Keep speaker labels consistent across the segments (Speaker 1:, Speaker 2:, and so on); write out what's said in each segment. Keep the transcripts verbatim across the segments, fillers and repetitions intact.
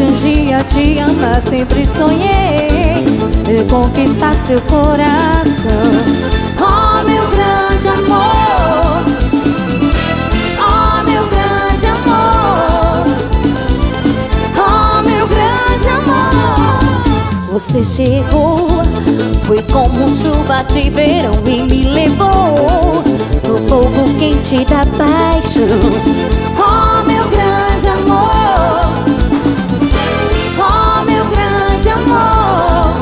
Speaker 1: de um dia te amar, sempre sonhei em conquistar seu coração. Oh, meu grande amor, oh, meu grande amor, oh, meu grande amor. Você chegou, foi como chuva de verão e me levou no fogo quente da paixão. Oh, meu grande amor, oh, meu grande amor,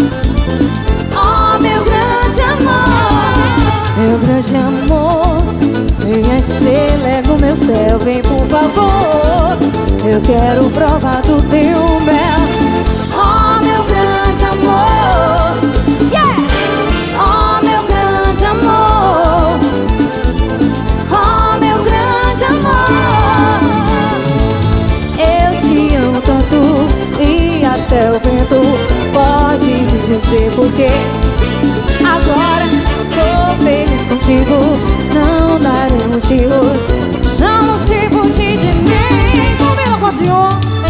Speaker 1: oh, meu grande amor. Meu grande amor, minha estrela é no meu céu, vem por favor, eu quero provar do teu mel. Oh, meu grande amor, yeah! Oh, meu grande amor, oh, meu grande amor. Eu te amo tanto e até o vento pode me dizer porquê. Agora sou feliz contigo, não darei motivos, não se fugir de mim. Combina, Portinho.